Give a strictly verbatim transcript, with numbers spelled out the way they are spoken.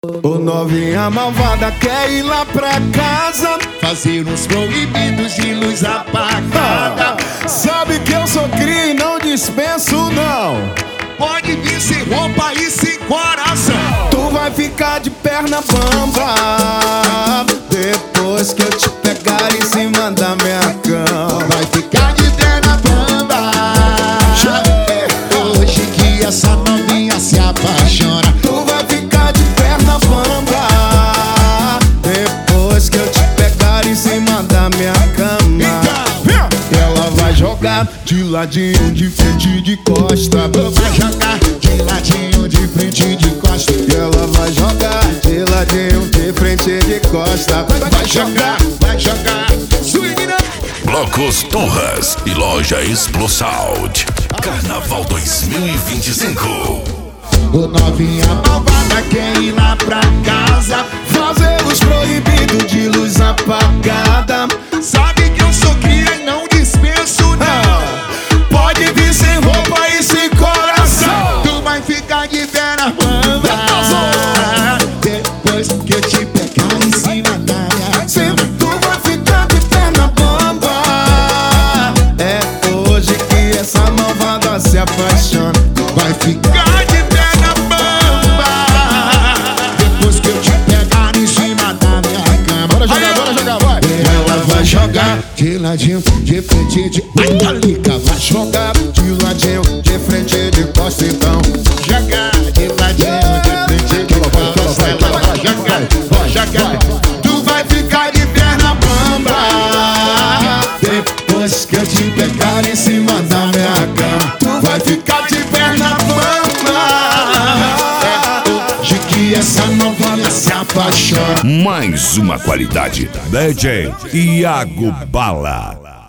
Ô novinha malvada quer ir lá pra casa fazer uns proibidos de luz apagada. ah, Sabe que eu sou cria e não dispenso não. Pode vir sem roupa e sem coração. Tu vai ficar de perna bamba depois que eu te pegar em cima da minha cama. Vai ficar de perna bamba hoje que essa novinha se apaixona. Tu vai ficar de perna bamba depois que eu te pegar em cima da minha cama. Ela vai jogar de ladinho, de frente, de costa. Vai jogar de ladinho, de frente, de costa. E ela vai jogar de ladinho, de frente, de costa. Vai jogar, vai jogar. Swing, né? Blocos Turras e Loja Explosound. Carnaval dois mil e vinte e cinco. O novinha malvada quer ir lá pra casa fazer os proibidos de luz apagada. Sabe que eu sou cria e não dispenso não. ah, Pode vir sem roupa e sem coração. Tu vai ficar de perna bamba depois que eu te pegar em cima da minha cama. Tu vai ficar de perna bamba. É hoje que essa malvada se apaixona. Vai ficar de perna bamba depois que eu te pegar em cima da minha cama. Bora jogar, bora jogar, vai. Ela vai jogar de ladinho, de frente, de Italica. Vai Jogar de ladinho, de frente, de costa então. jogar de ladinho, de frente, de costa. Ela vai jogar, vai jogar. Tu vai ficar de perna bamba depois que eu te pegar em cima da minha cama. Tu vai ficar de perna bamba. É hoje que essa novinha se apaixona. Mais uma qualidade. D J Iago Bala.